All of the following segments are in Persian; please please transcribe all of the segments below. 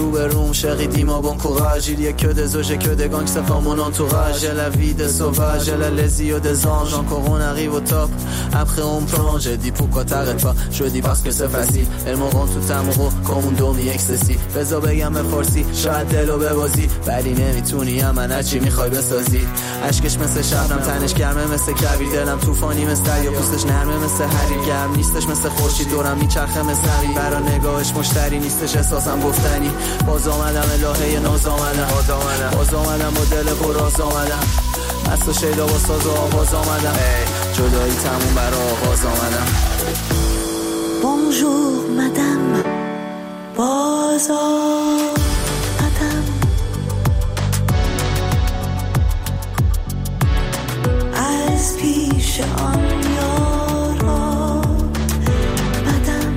روبروم chérie dis-moi bon courage il y a que des eaux j'ai que des gangs ça forme mon entourage j'ai la vie des sauvages j'ai la lésion des anges encore on arrive au top après on plonge je dis pourquoi t'arrêtes pas je dis parce que c'est facile elles me rendent tout amoureux comme un dormi ecstasy بذار بگم به فارسی شاید دلو ببازی ولی نمیتونی من هرچی میخوای بسازی عشقش مثل شبنم تنش گرمه مثل کویر دلم طوفانی مثل یا پوستش نرمه مثل حریر گرم نیستش مثل خورشید دورم میچرخه مثل همین برا نگاهش مشتری نیستش احساسم گفتنی باز آمدم الهه ناز آمدم باز آمدم با دل پراز آمدم مست و شیدا با ساز و آواز آمدم جدایی تموم برا آغاز آمدم Bonjour madame باز آمدم از پیش آن یارا مدم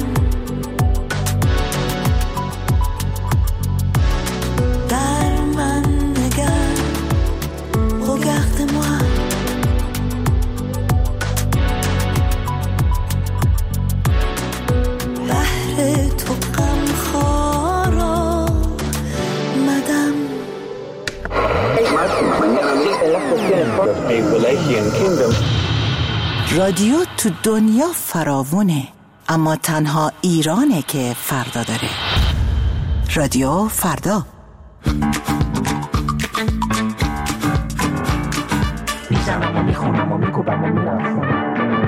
در من نگر regarde-moi بحر تو غمخوارا مدم رادیو تو دنیا فراوونه اما تنها ایرانه که فردا داره. رادیو فردا میزنم و میخونم و میکوبم و میرفم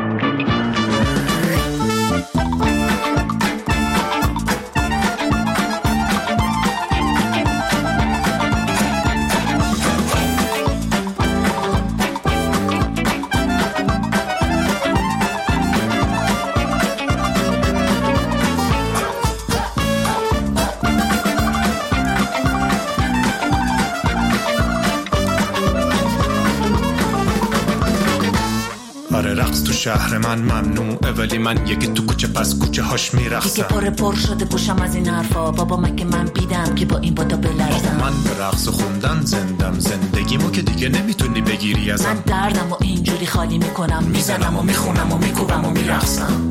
شهر من ممنوعه ولی من یکی تو کوچه پس کوچه هاش میرقصم دیگه پر شده گوشم از این حرفا بابا مگه من بیدم که با این بادا بلرزم من به رقص خوندن زندم زندگیمو که دیگه نمیتونی بگیری ازم من دردم و اینجوری خالی میکنم میزنم و میخونم و میکوبم و میرقصم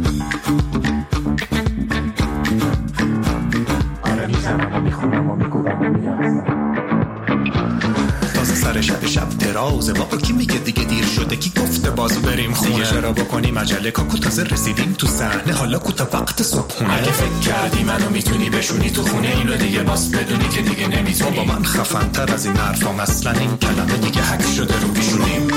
آره میزنم و میخونم و میکوبم و میرقصم سر شب درازه بابا کی میگه دیگه دیر شده کی گفته باز بریم خونه دیگه چرا بکنیم عجله کاکو تازه رسیدیم تو صحنه حالا کوتا وقت صبحونه اگه فکر کردی منو میتونی بشونی تو خونه اینو دیگه باز بدونی که دیگه نمیتونی بابا من خفن تر از این حرفام اصلا این کلمه دیگه حک شده رو پیشونیم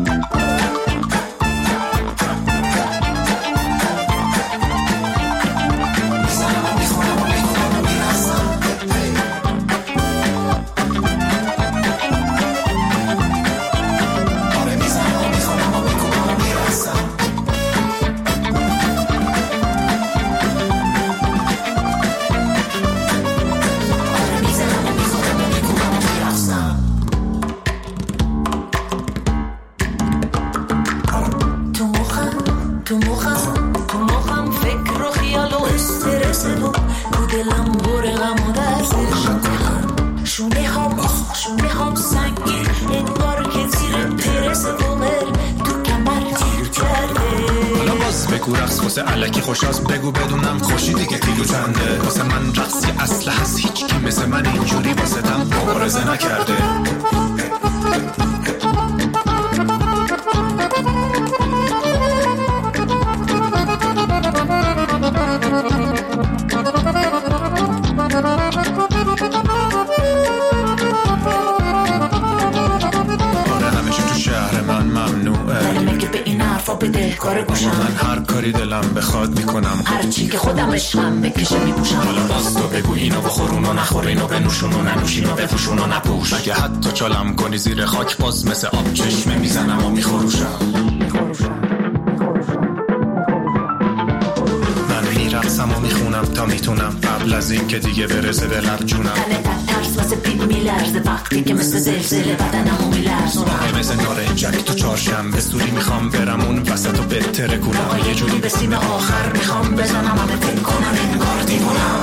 الکی خوشاست بگو بدونم خوشی دیگه کیلو چنده واسه من رقصی اصل هست هیچ کی مثل من اینجوری واسه تم مبارزه نکرده من هر کاری دلم بخواد میکنم هر چی که خودم عشقم بکشه میپوشم حالا باز تو بگو اینو بخور اونو نخور اینو بنوشون و ننوشین و بپوشون و نپوش مگه حتی چالم کنی زیر خاک باز مثل آب چشمه میزنم و میخوروشم من میرقصم و میخونم تا میتونم قبل از این که دیگه برسه به لب جونم ترس واسه پیل میلرزه وقتی که مثل زلزله بدنمو میلرزونم مثل نارنجک تو چهارشنبه سوری میخوام برم اون وسط و بهتره کنم یه جوری به سیم آخر میخوام بزنم همه فکر کنم انگار دیوونم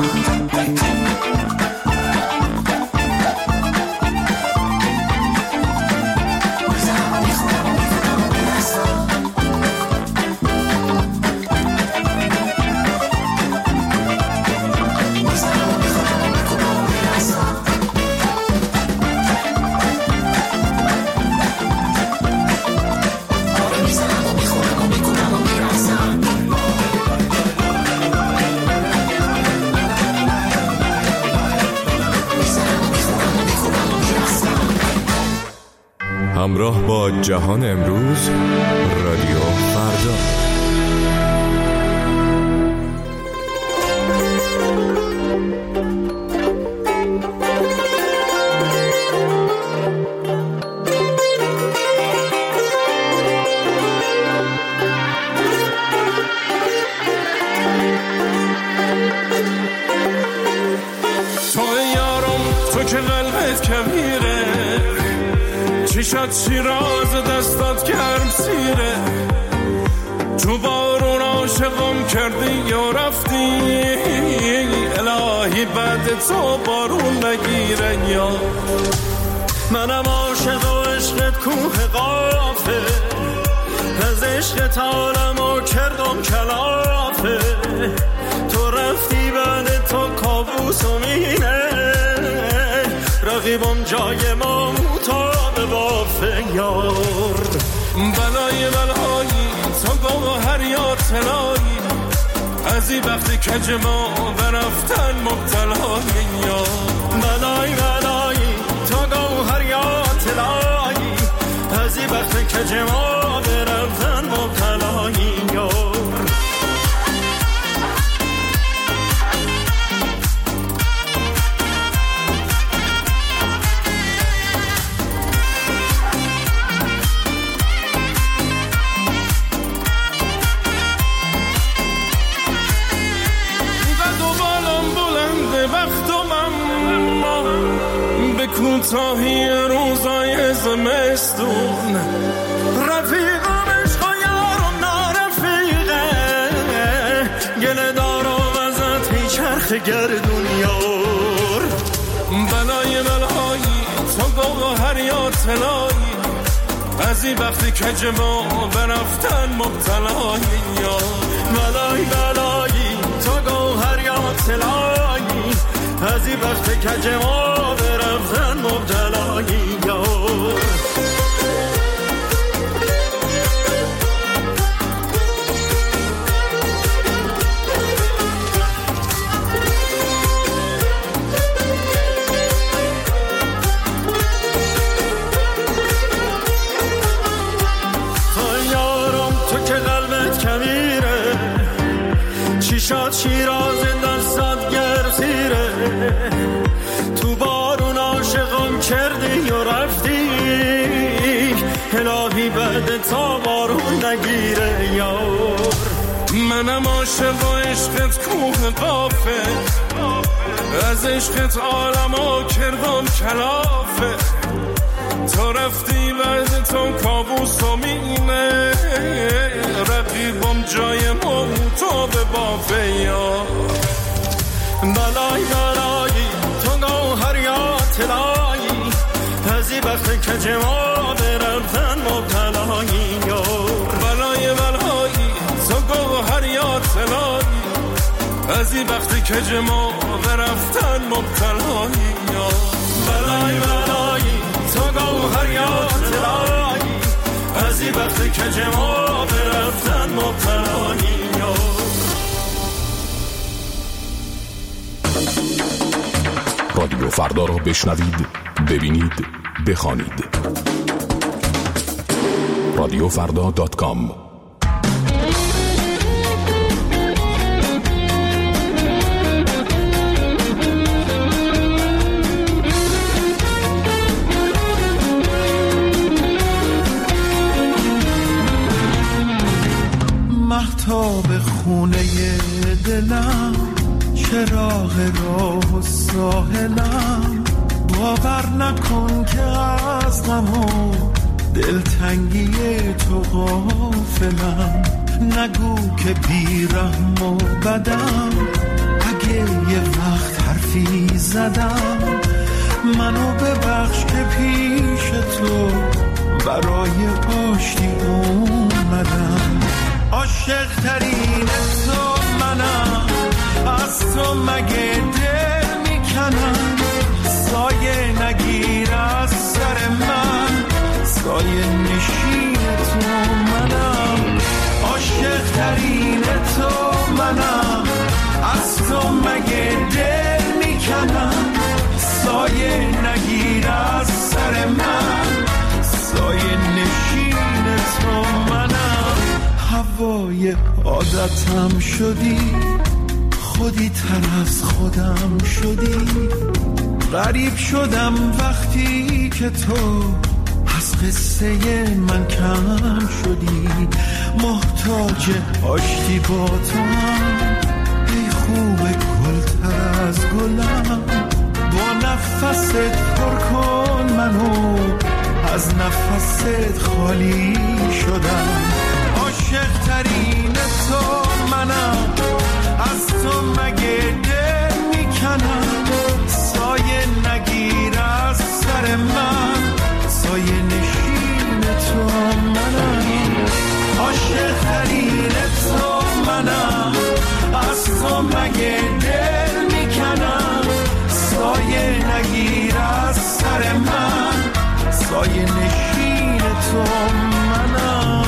همراه با جهان امروز، رادیو فردا. چیشات شیراز دستات گرم سیره، تو بارون عاشقم کردی یا رفتی، الهی بعد تو بارون نگیره. یا منم عاشق و عشقت کوه قافه، از عشقت عالمو کردم کلافه، تو رفتی بعد تو کابوس و مینه، رقیبم جای ما مطابه بافه. یار بلای بلایی تو گوهر یا طلایی، از این وقتی کج ما برفتن مبتلایی. یار بلای بلایی تو گوهر یا طلایی، از این وقتی کج ما برفتن مبتلایی. یار کوتاهی روزای زمستون، رفیقم عشق و یارم نارفیقه، گله دارم ازت هی چرخ گردون. یار بلای بلایی تو گوهر یا طلایی، از این وقتی کج ما برفتن مبتلایی. یا بلای بلایی تو گوهر یا طلایی، از این وقتی کج ما برفتن مبتلایی. یار تو یارم تو که قلبت کمیره، چیشات شیراز دستات گرسیره، تو بارون عاشقم کردی و رفتی، الهی بعد تا بارون نگیره. یار منم عاشق و عشقت کوه قافه، از عشقت عالمو کردم کلافه، تو رفتی بعد تو کابوس و مینه، رقیبم جای ما تو به بافه. یار بلای بلایی تو گوهر یا طلایی، از این وقت کج ما برفتن مبتلایی. یار بلای بلایی تو گوهر یا طلایی، از این وقت کج ما برفتن مبتلایی. یار بلای بلایی تو گوهر یا طلایی، از این وقت کج ما برفتن مبتلایی. رادیو فردا را بشنوید، ببینید، بخوانید. radiofrda.com. مهتاب خونه دلم، چراغ راه و ساحلم، باور نکن که از غم و دلتنگی تو غافلم، نگو که بیرحم و بدم، اگه یه وقت حرفی زدم، منو ببخش که پیش تو برای آشتی اومدم. عاشق ترین تو منم، از تو مگه دل میکنم، سایه نگیر از سر من، سایه نشین تو منم. عاشق ترین تو منم، از تو مگه دل میکنم، سایه نگیر از سر من، سایه نشین تو منم. هوای عادتم شدی، خودی تر از خودم شدی. غریب شدم وقتی که تو از قصه من کم شدی. محتاج آشتی با تو هم، ای خوب گلتر از گلم. با نفست پر کن منو، از نفست خالی شدم. عاشق ترین تو منم، از تو مگه دل میکنم. سایه نگیر از سر من، سایه نشین تو منم. عاشق ترین تو منم، از تو مگه دل میکنم. سایه نگیر از سر من، سایه نشین تو منم.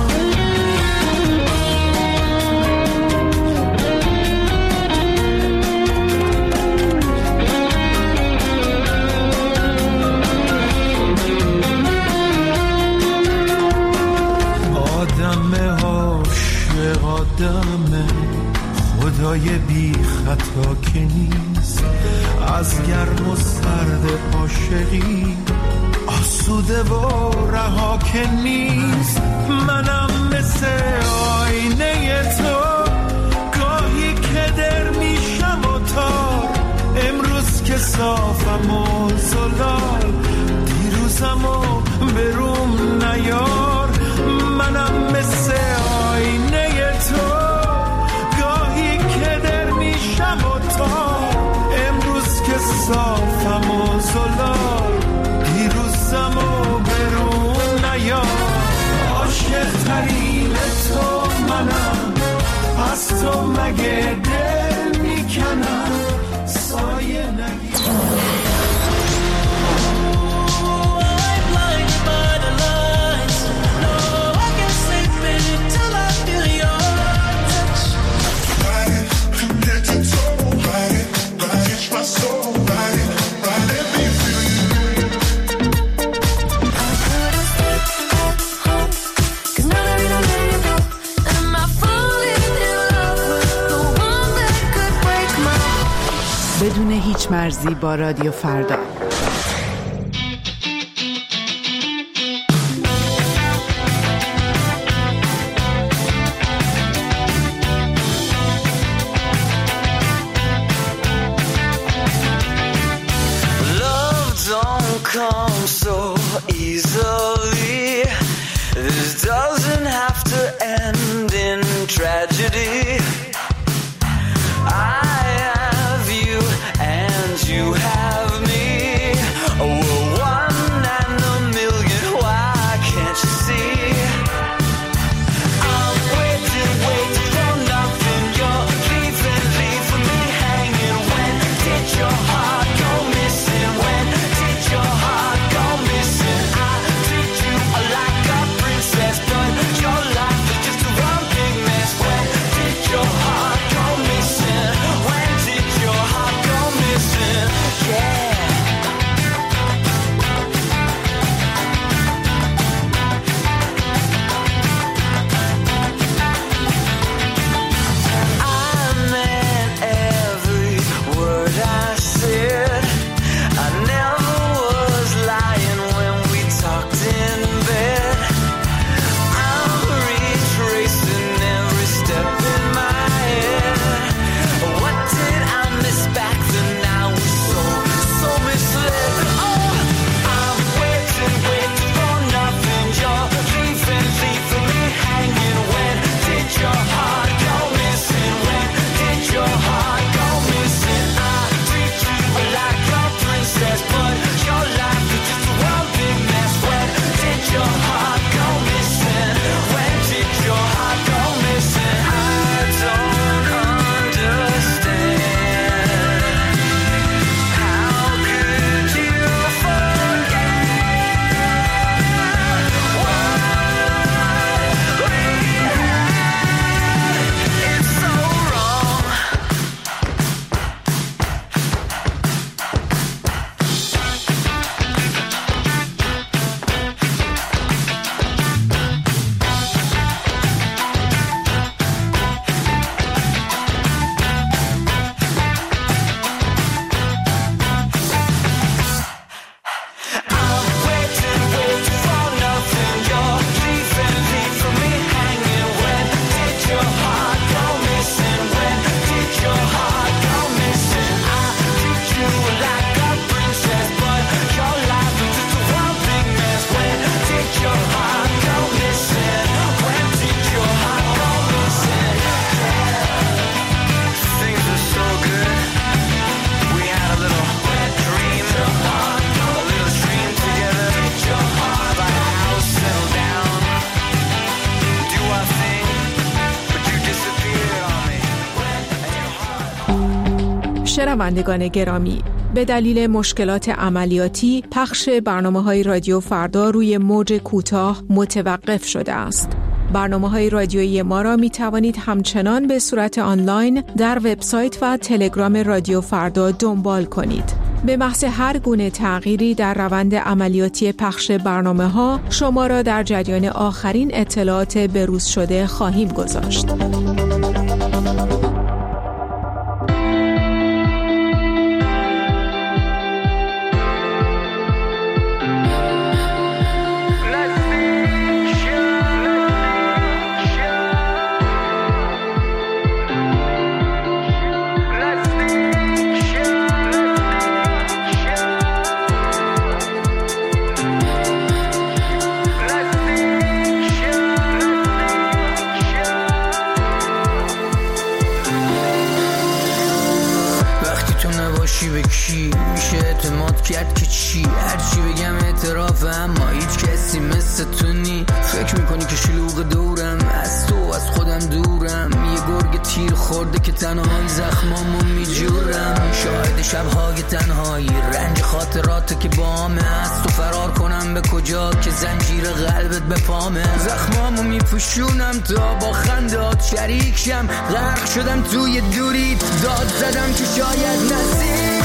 آدم خدای بی خطا که نیست. از گرم و سرد عاشقی آسوده و رها که نیست. منم مثل آینه تو، گاهی که در میشم و تار. امروز که صافم و زلال، دیروزم و بروم نیار. منم مثل آینه تو، گاهی که در میشم و تار. امروز که صافم و زلال، دیروزم و برون نیار. عاشق ترین تو منم، از تو مگه دل میکنم. سایه نگیر. بدون هیچ مرزی با رادیو فردا. Love don't come so easily. This doesn't have to end in tragedy. You have me. Oh, one in a million. Why can't you see? I'm waiting for nothing. You're leaving me hanging. When did your heart go missing? When did your heart go missing? I treat you like a princess, but your life is just a one big mess. When did your heart شنوندگان گرامی، به دلیل مشکلات عملیاتی پخش برنامه‌های رادیو فردا روی موج کوتاه متوقف شده است. برنامه‌های رادیویی ما را می توانید همچنان به صورت آنلاین در وبسایت و تلگرام رادیو فردا دنبال کنید. به محض هر گونه تغییری در روند عملیاتی پخش برنامه‌ها شما را در جریان آخرین اطلاعات بروز شده خواهیم گذاشت. به کی میشه اعتماد کرد که چی؟ هرچی بگم اعترافه، اما هیچ کسی مثل تو نی. فکر میکنی که شلوغ دورم، از تو از خودم دورم. یه گرگ تیر خورده که تنهایی زخمامو میجورم. شاهد شبهای تنهایی، رنج خاطرات که بامه. از تو فرار کنم به کجا که زنجیر قلبت به پامه. زخمامو میپوشونم تا با خندات شریک شم. غرق شدم توی دوری، داد زدم که شاید نزدیک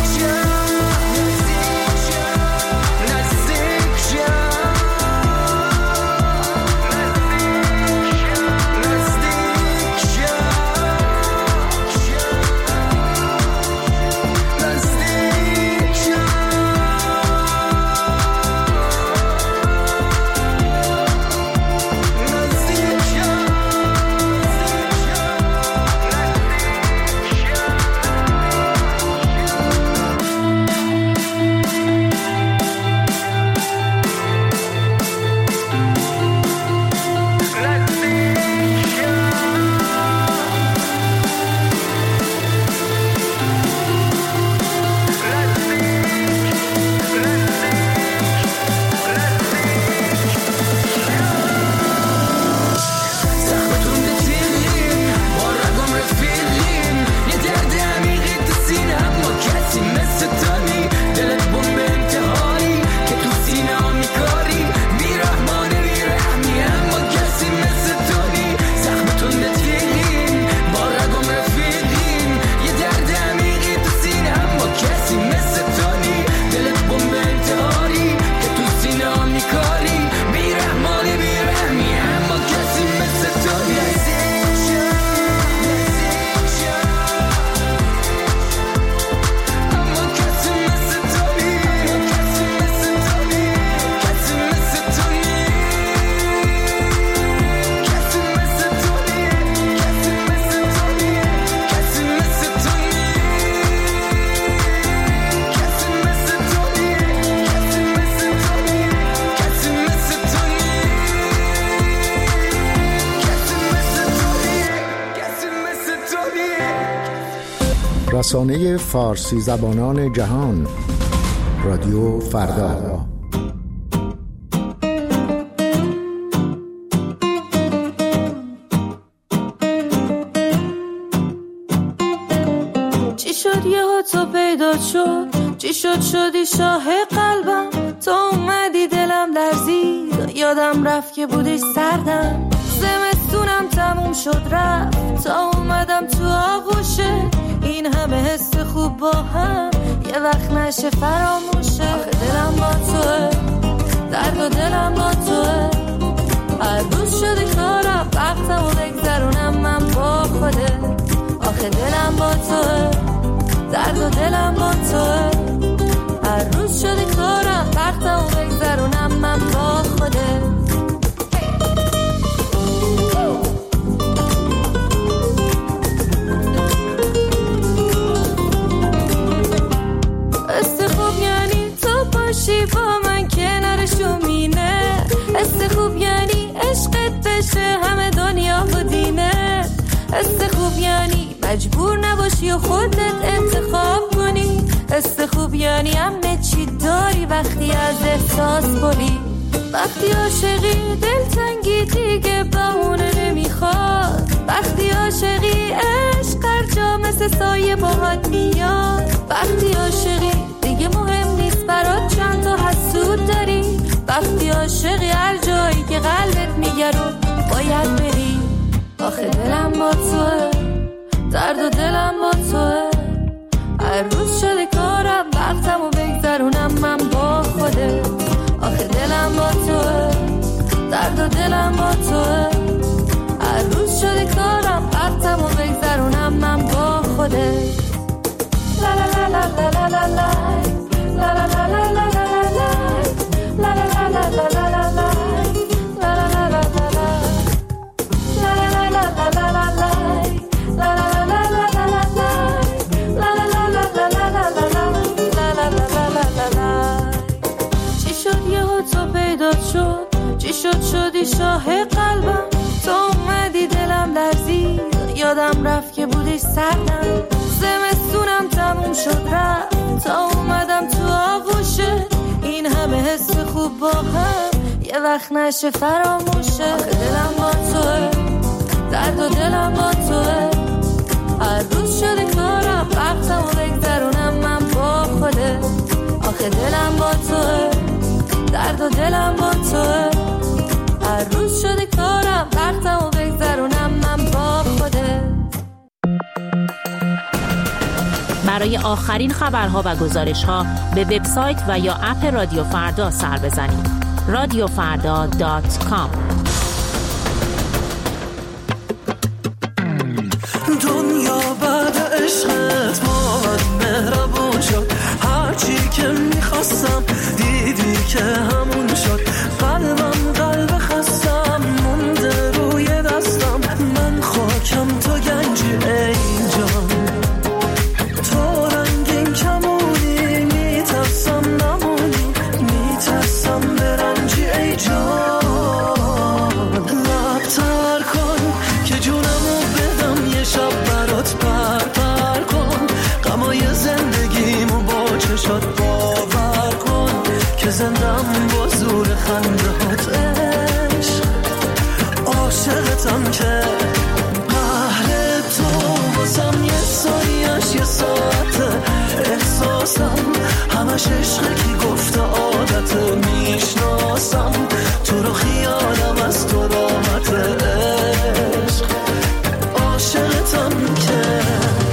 رسانه فارسی زبانان جهان، رادیو فردا. چی شد یهو تو پیدا شد؟ چی شد شدی شاه قلبم؟ تو اومدی دلم لرزید، یادم رفت که بودی سردم. زمستونم تموم شد رفت تا اومدم تو آغوشه. این همه حس خوب با هم یه وقت نشه فراموشه. آخه دلم با توه، درد و دلم با توه. هر روز شدی کارم وقتم و بگذرونم من با خوده. آخه دلم با توه، درد و دلم با توه. هر روز شدی کارم وقتم و بگذرونم من با خوده. با من کنارشو مینه. حس خوب یعنی عشقت بشه همه دنیا و دینه. حس خوب یعنی مجبور نباشی و خودت انتخاب کنی. حس خوب یعنی همه چی داری وقتی از احساس بری. وقتی عاشقی دلتنگی دیگه بهونه نمیخواد. وقتی عاشقی عشق هر جا مثل مثل سایه باهات میاد. وقتی عاشقی دیگه مهم نیست برات چند تا حسود داری. وقتی عاشقی هر جایی که قلبت میگه رو باید بری. آخه دلم با توه، درد و دلم با توه. هر روز شده کارم وقتمو بگذرونم من با خوده. آخه دلم با توه، درد و دلم با توه. هر روز شده کارم وقتمو بگذرونم من با خوده. لا لا لا لا لا لا لا لا لا لا لا لا لا لا لا لا لا. چی شد شدی شاه قلبم، تو اومدی دلم لرزید، یادم رفت که بودی سردم. زمستونم تموم شد رفت تا اومدم تو آغوشه. این همه حس خوب با هم یه وقت نشه فراموشه. آخه دلم با توه، درد و دلم با توه. هر روز شده کارم وقتمو بگذرونم من با خوده. آخه دلم با توه، درد و دلم با توه. هر روز شده کارم وقتمو بگذرونم من با خوده. برای آخرین خبرها و گزارش‌ها به وبسایت و یا اپ رادیو فردا سر بزنید. radiofrda.com. دنیا بعد عشقت با من مهربون شد. هرچی که میخواستم دیدی که همون شد. قلبم قلب خستم مونده روی دستم. من خاکم تو گنجی ای جان. تو رنگین کمونی میترسم نمونی. میترسم برنجی ای جان. لبتر کن که جونمو بدم یه شب برات پر کن. غمای زندگیمو با چشات باور کن که زندم با زور خندهات عشق. عاشقتم که قهر تو واسم یه ثانیه‌اش یه ساعته. احساسم همش عشقه کی گفته عادته. میشناسم تو رو خیالم از تو راحته عشق. عاشقتم که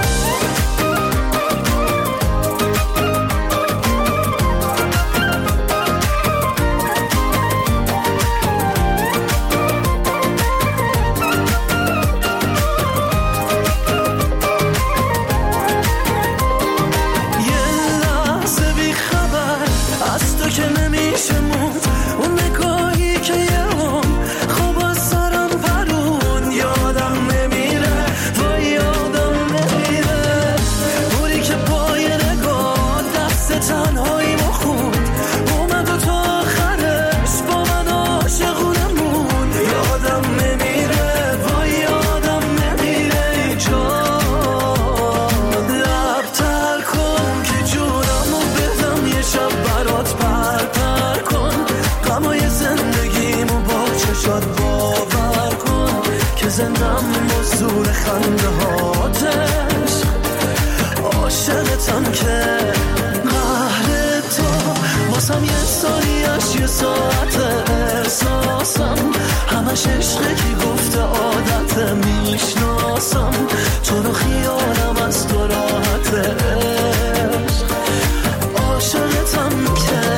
زندم با زور خنده هاتش. عاشقتم که قهر تو واسم یه ثانیه‌اش یه ساعته. احساسم همش عشقه کی گفته عادته. میشناسم تو رو خیالم از تو راحته عشق. عاشقتم که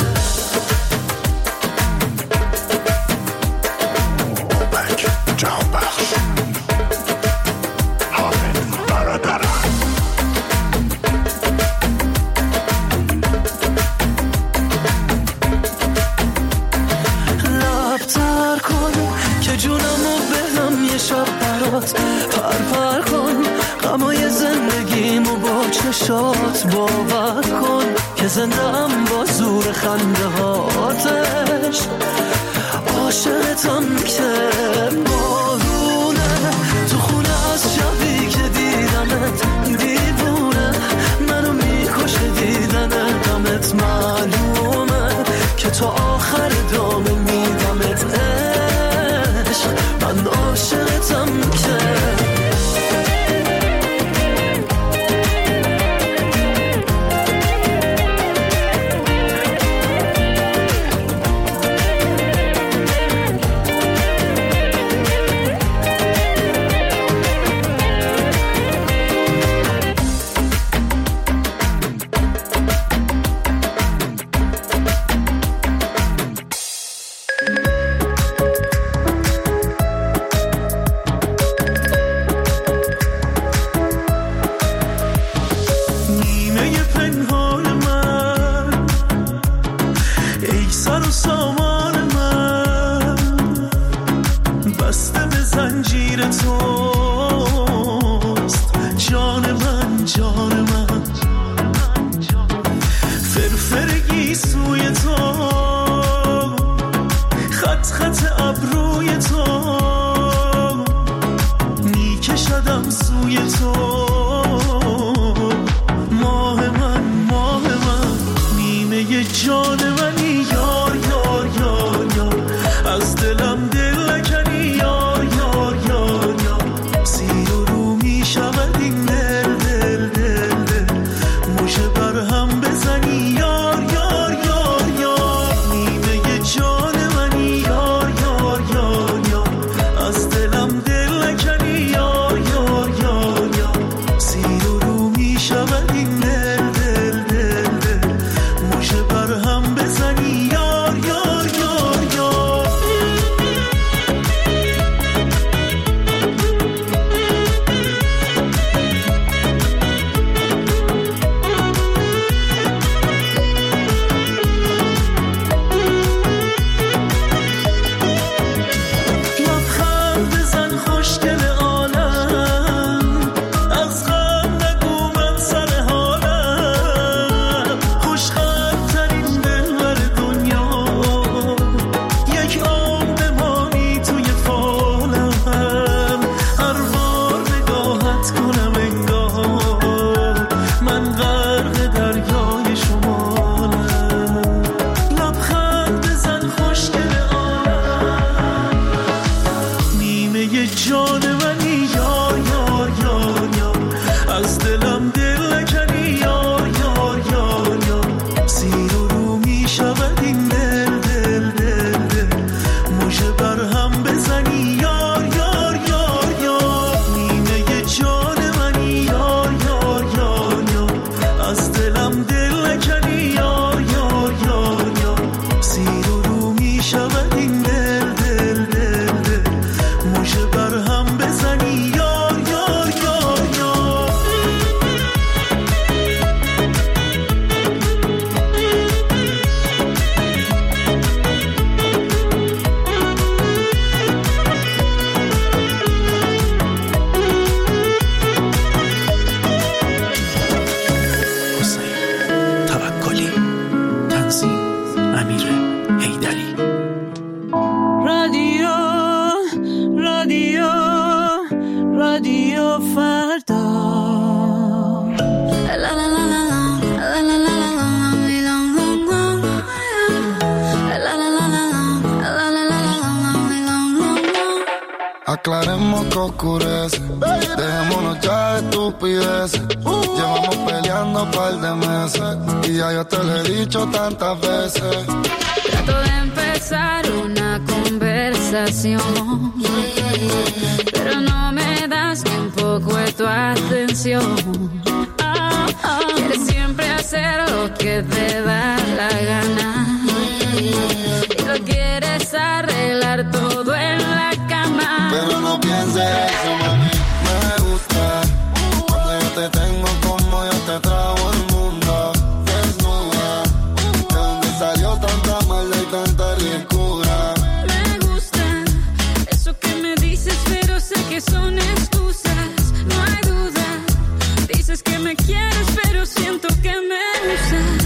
پر کن. غمای زندگیمو با چشات باور کن که زندم با زور خنده هاتش. عاشقتم که بارونه تو خونه از شبی که دیدمت. دیوونه منو میکشه دیدن غمت. معلومه که تو آخر دامه میدمت عشق. من عاشقتم که aclaremos que oscurece. Dejémonos ya de estupideces. Llevamos peleando un par de meses y ya yo te lo he dicho tantas veces. Trato de empezar una conversación, pero no me das ni un poco de tu atención. Quieres siempre hacer lo que te da la gana y lo quieres arreglar todo en la cama. Pero no pienses eso, mami. Me gusta cuando yo te tengo como yo te trago el mundo. Desnuda, de donde salió tanta maldad y tanta ricura. Me gusta eso que me dices, pero sé que son excusas. No hay duda. Dices que me quieres, pero siento que me usas.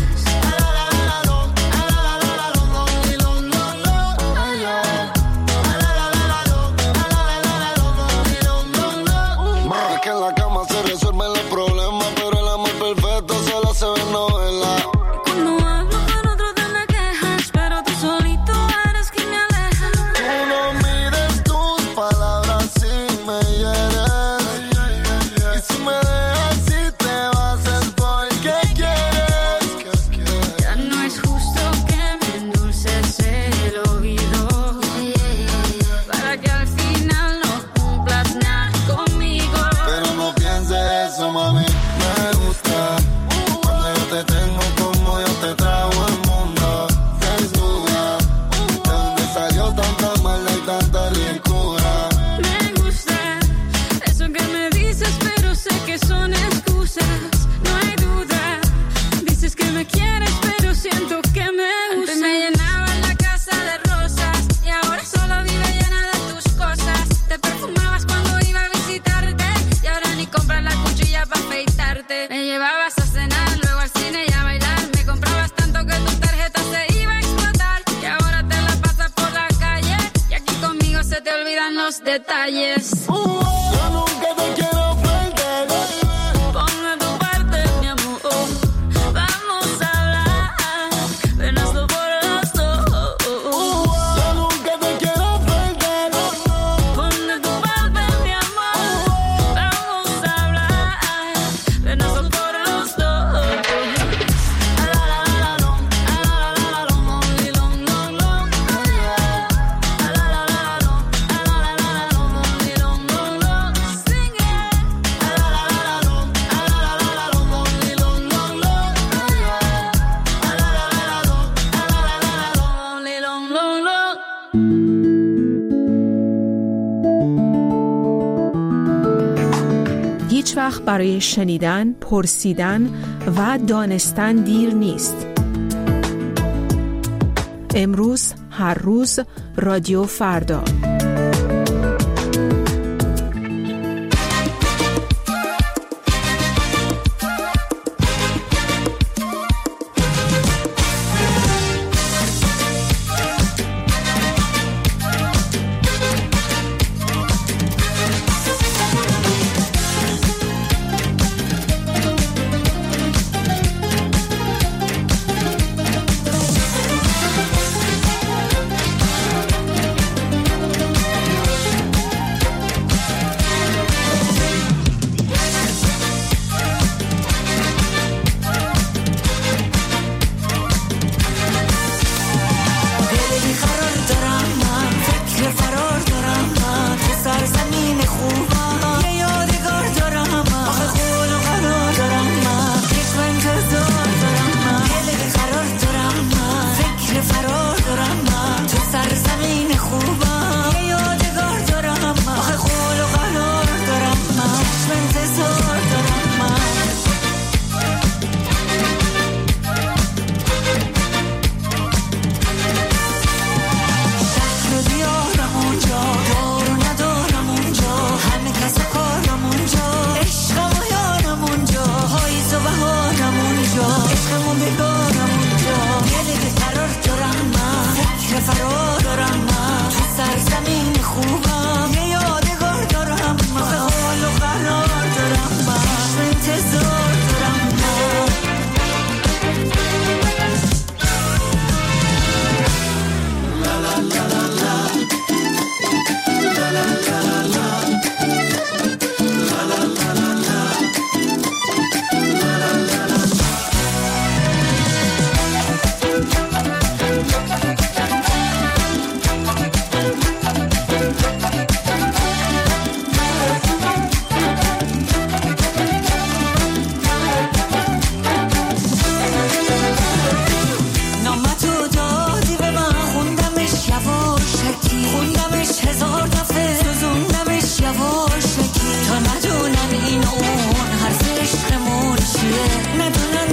Que en la cama se resuelven los problemas, pero el amor perfecto solo se ve en novela. Cuando hablo con otro te me quejas, pero tú solito eres quien me aleja. Tú no mires tus palabras si me hieres. Y si me dejas, si te vas es porque quieres. Ya no es justo que me endulces el oído, para que al final no cumplas nada conmigo. Pero no pienses eso, mami. Me gusta cuando yo te tengo como yo te trago el mundo. Desnuda, de donde salió tanta maldad y tanta ricura. Me gusta eso que me dices, pero sé que son excusas. No hay duda. Dices que me quieres, pero siento que me usas. Antes me llenaba la casa de rosas y ahora solo vive llena de tus cosas. Te perfumabas cuando iba a visitarte y ahora ni compras la cuchilla para afeitarte. Me llevabas a cenar, luego al cine y a bailar. Me comprabas tanto que tu tarjeta se iba a explotar y ahora te la pasas por la calle y aquí conmigo se te olvidan los detalles. Yo nunca te quiero perder. Ponme tu parte, mi amor. Vamos a hablar. Ven, hazlo por los dos. Yo nunca te quiero perder. Ponme tu parte, mi amor. Vamos a hablar. Ven, hazlo por los dos. هیچ وقت برای شنیدن، پرسیدن و دانستن دیر نیست. امروز، هر روز، رادیو فردا.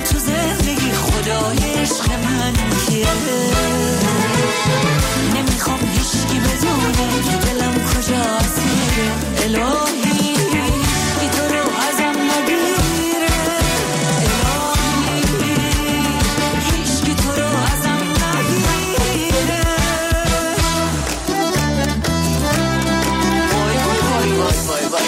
تو زندگی خدای عشق من کیه نمیخوام هیچکی بدونه که دلم کجا اسیره الهی بی تو رو ازم نگیره الهی هیچکی تو رو ازم نگیره وای وای وای وای وای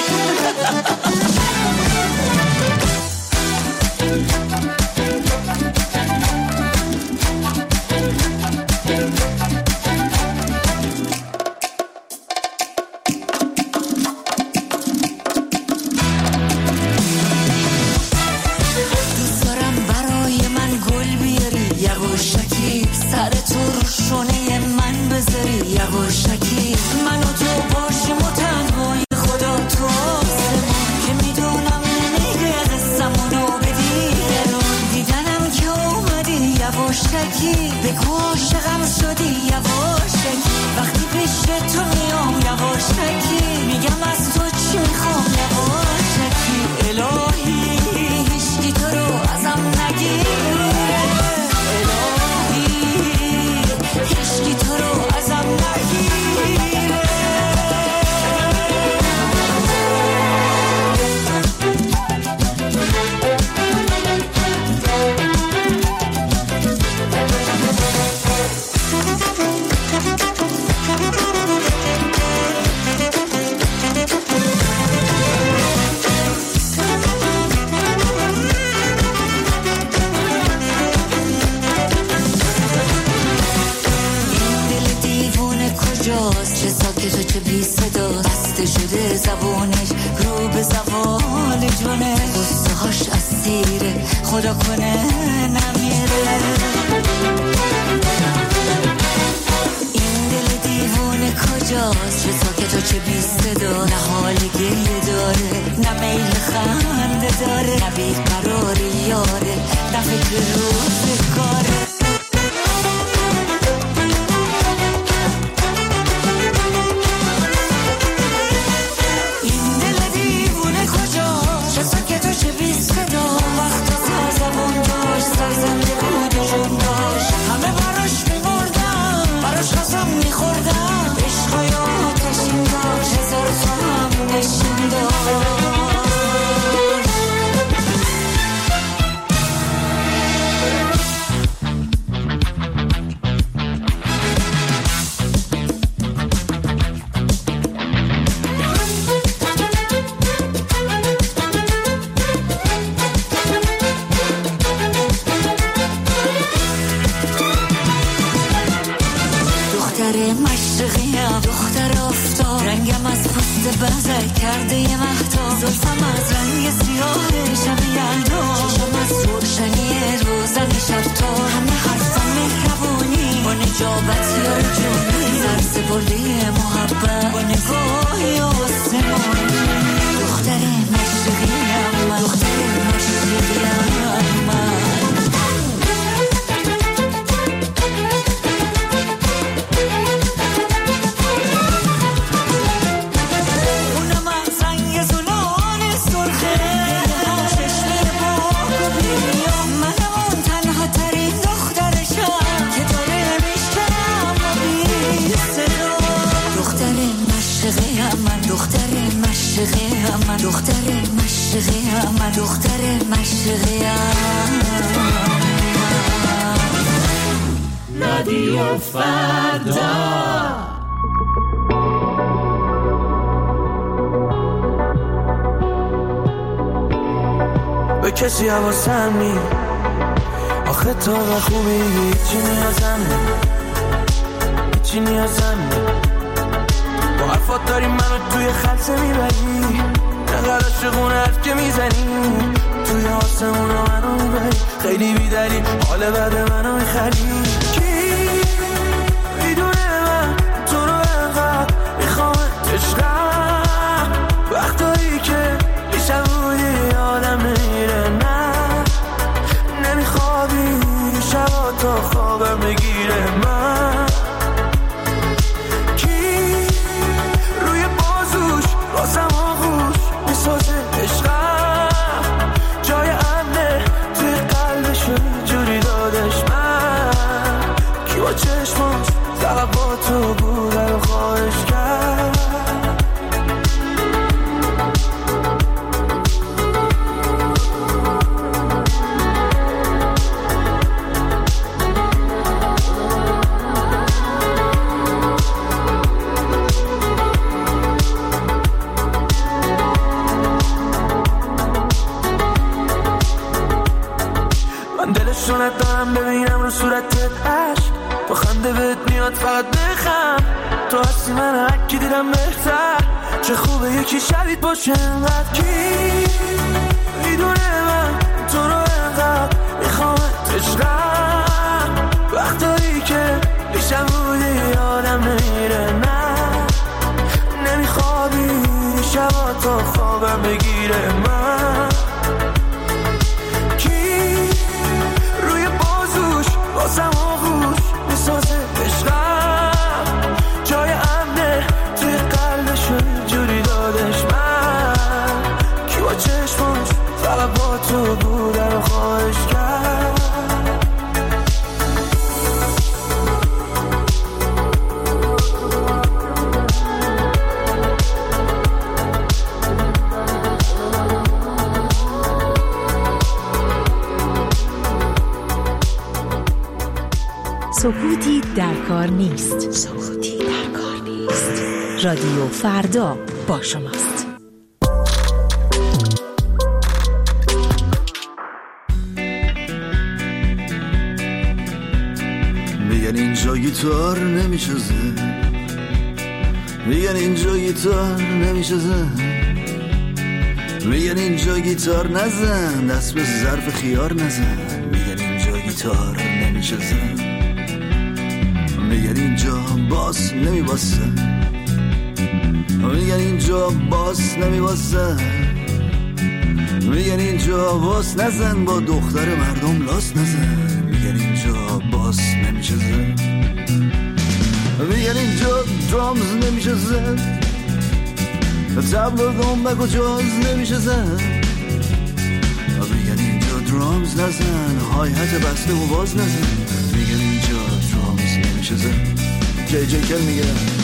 بگو عاشقم شدی یواشکی وقتی پیش تو میام یواشکی میگم از تو چی میخوام یواشکی الهی هیچکی تو رو ازم نگیره الهی هیچکی تو رو ازم نگیره چه ساکت و چه بی صدا بسته شده زبونش رو به زوال جونه غصه هاش اسیره خدا کنه نمیره این دل دیوونه کجاست چه ساکت و چه بی صدا نه حال گریه داره نه میل خنده داره نه بیقراری یاره نه فکر روزگاره دختر آفتاب رنگم از پوست بزر کرده یه مهتاب زلفم از رنگ سیاه شب یلدا چشم از روشنی روزن شب تا همه حرفم مهربونی با نجابت یار جونی سر سپرده محبت با نگاهی آسمانی دختر مشرقیم من دختر مشرقیم من دختر مشرقیم من دختر مشرقیم رادیو فردا به کسی حواسم نی آخه تو خوبی هیچی نیازم نی هیچی نیازم نی با حرفات داری منو توی خلصه میبری نقدر عاشقونه حرف که میزنی توی آسمون رو منو میبری خیلی بیدلی حال بعد منو میخری کی میدونه من تو رو انقدر میخوام عشقم وقتایی که بیشتر بودی آدم نمیره نه نمیخوابی شبا تا خوابم بگیره من کی روی بازوش بازم آغوش میسازه عشقم جای امنه توی قلبش عشق رو ندارم ببینم رو صورتت عشق با خنده بهت میاد فقط بخم تو هستی من هرکی دیدم بهتر چه خوبه یکی شبیت باشه انقدر کی میدونه من تو رو انقدر میخوامت عشقم وقتایی که پیشم بودی آدم نمیره نه نمیخوابی شبا تا خوابم بگیره من کی روی بازوش واسم آغوش میسازه عشقم جای امنه توی قلبشو جوری دادش من کی با چشماش فقط با تو بوده رو خواهش کرد سکوتی در کار نیست. سکوتی در کار نیست. رادیو فردا با شماست. میگن اینجا گیتار نمیشه زن میگن اینجا گیتار نمیشه زن میگن اینجا گیتار نزن دست به ظرف خیار نزن میگن اینجا گیتار نمیشه زن میگن اینجا باس نمیباسه میگن اینجا باس نمیباسه میگن اینجا باس نزن با دختر مردم لاس نزن میگن اینجا باس نمیشه زن میگن اینجا درامز نمیشه زن تبل و دنبک و جاز نمیشه زن میگن اینجا درامز نزن هایهت بسته و باز نزن میگن اینجا درامز نمیشه زن جی کل میگه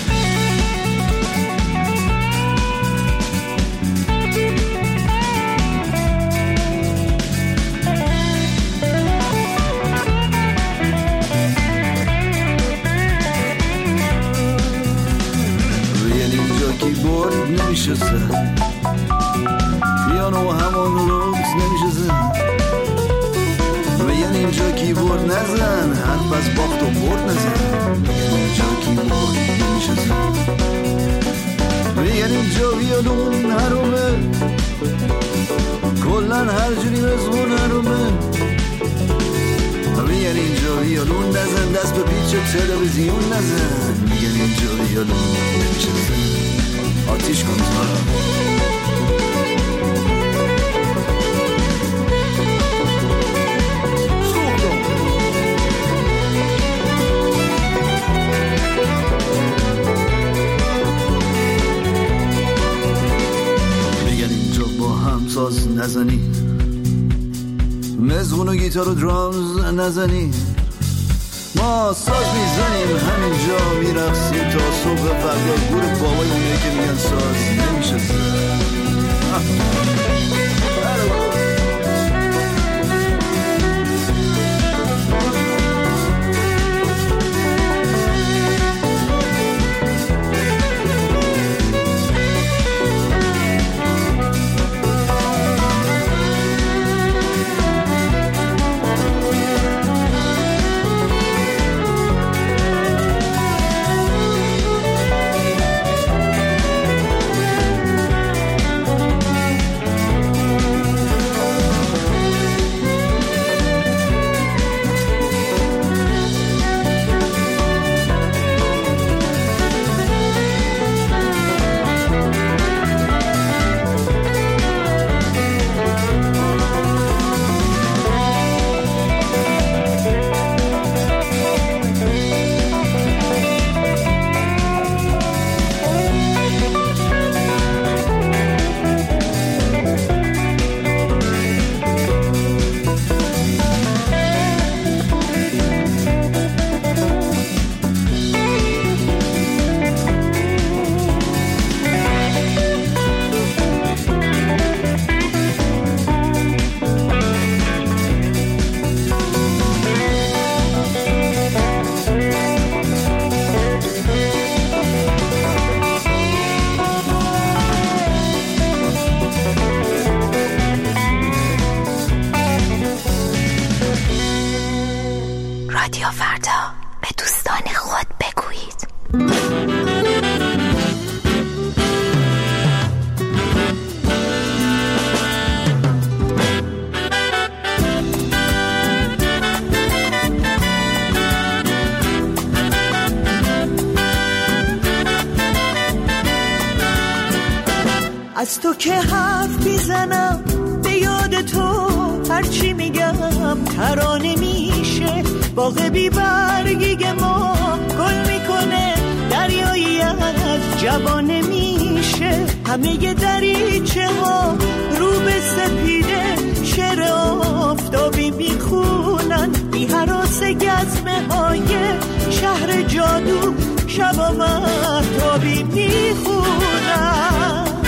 کیبورد نمیشه زن پیانو همون روز نمیشه زن میگن اینجا کیبورد نزن حرف از باخت و برد نزن میگن اینجا کیبورد نمیشه زن میگن اینجا ویولون حرومه کلن هر جوری مزمون حرومه میگن اینجا ویولون نزن دست به پیچ تلویزیون نزن میگن اینجا ویولون نمیشه زن آتیش کن میگن اینجا با هم ساز نزنی مزغون و گیتار و درامز نزنی ما ساز میزنیم همینجا میرقصیم تا صبح فردا گور بابای اونه که میگن ساز نمیشه زن رادیو فردا به دوستان خود بگویید. از تو که حرف میزنم به یاد تو هرچی میگم ترانه میشه. باغ بی برگی ما گل میکنه، دریایی از جوانه میشه. همه دریچه ها رو به سپیده شعر آفتابی میخونن، بی هراس گزمه های شهر جادو شبا مهتابی میخونن.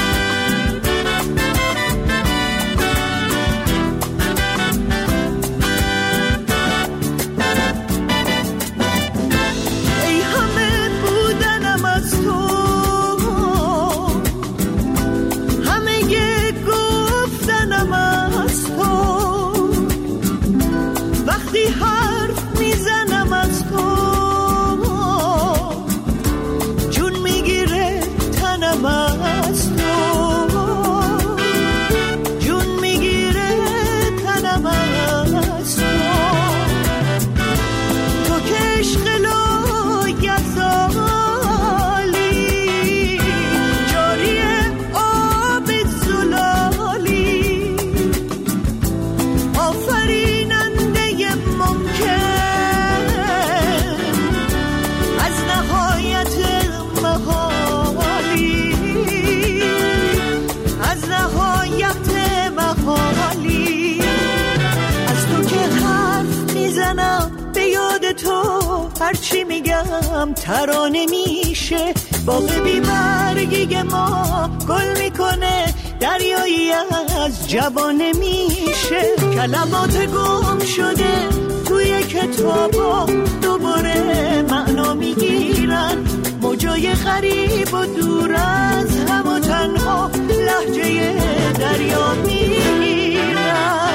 هرچی میگم ترانه میشه. باغ بی برگی ما گل میکنه، دریایی از جوانه میشه. کلمات گم شده توی کتابا دوباره معنا میگیرن، موجای غریب و دور از هم و تنها لهجه دریا میگیرن.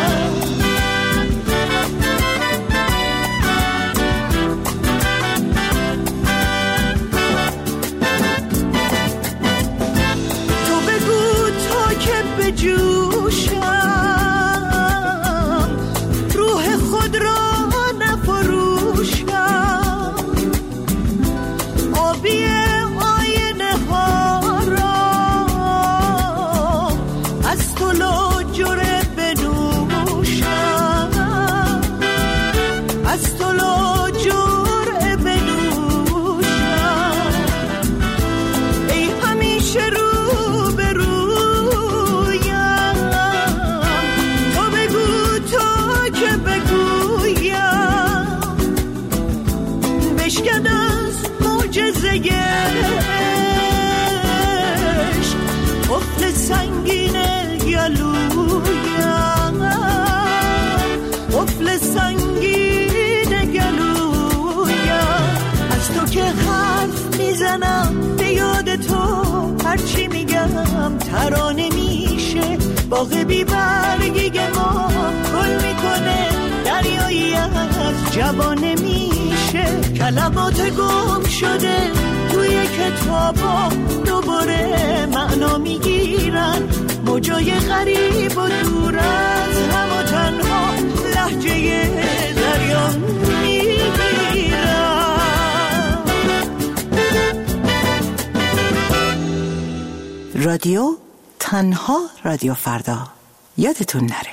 جوشم روح خود را نفروشم، آبی آینه ها را از تو لاجره بنوشم، از تو لاجره بنوشم. ای همیشه رو به رو بشکن از معجزه عشق قفل سنگین گلویم، قفل سنگین گلویم. از تو که حرف میزنم به یاد تو هرچی میگم ترانه میشه. باغ بی برگی ما گل میکنه، دریایی از جوانه میشه. کلمات گم شده توی کتابا دوباره معنا میگیرن، موجای غریب و دور از هم و تنها لهجه دریا میگیرن. رادیو تنها رادیو فردا، یادتون نره.